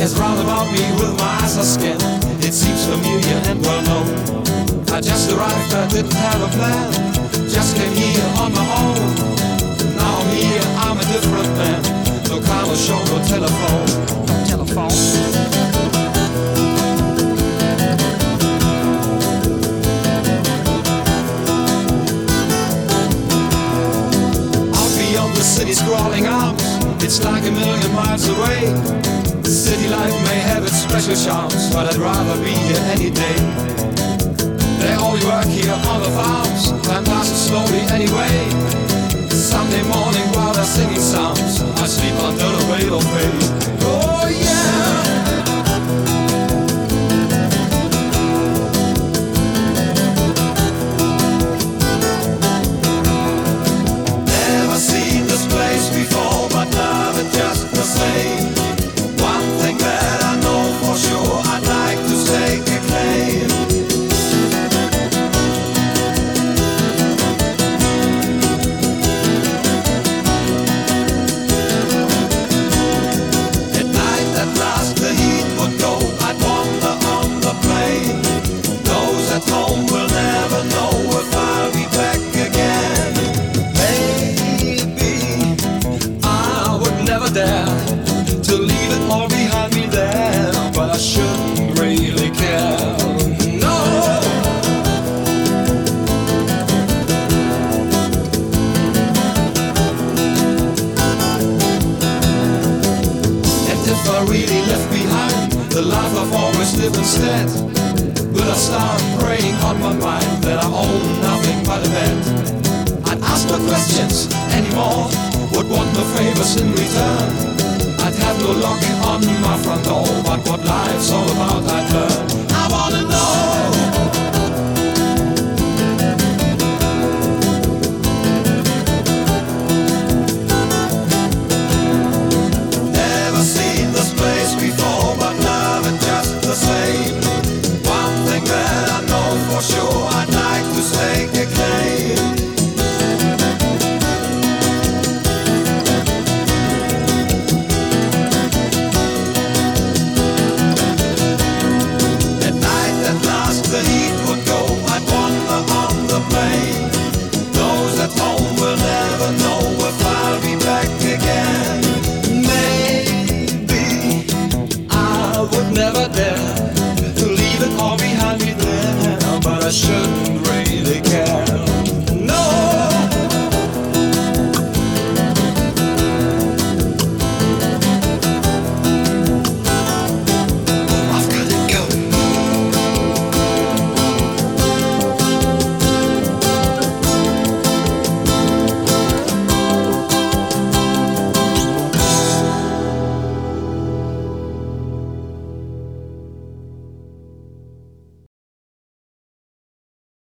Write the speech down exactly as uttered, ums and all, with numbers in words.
is round about me with my eyes are skin. It seems familiar and well known. I just arrived, I didn't have a plan. Just came here on my own. Now I'm here, I'm a different man. No car, no show, no telephone. No telephone. The city's crawling arms, it's like a million miles away. City life may have its special charms, but I'd rather be here any day. They only work here on the farms, time passes slowly anyway. Sunday morning while they're singing psalms, I sleep under the rail of pay. Oh yeah! Before, but love it just the same. One thing that I know for sure, I'd like to stake a claim. At night at last the heat would go, I'd wander on the plain. Those at home will never know if I'll be back again. There to leave it all behind me there, but I shouldn't really care. No. And if I really left behind the life I've always lived instead, will I start praying on my mind that I own nothing but a bed? I'd ask no questions anymore, would want no favors in return. I'd have no lock on my front door, but what life's all about I'd learn. I wanna know. Never seen this place before, but love it just the same. One thing that I know for sure, I'd like to stake a claim. The heat would go, I'd wander on the plain. Those at home will never know if I'll be back again. Maybe I would never dare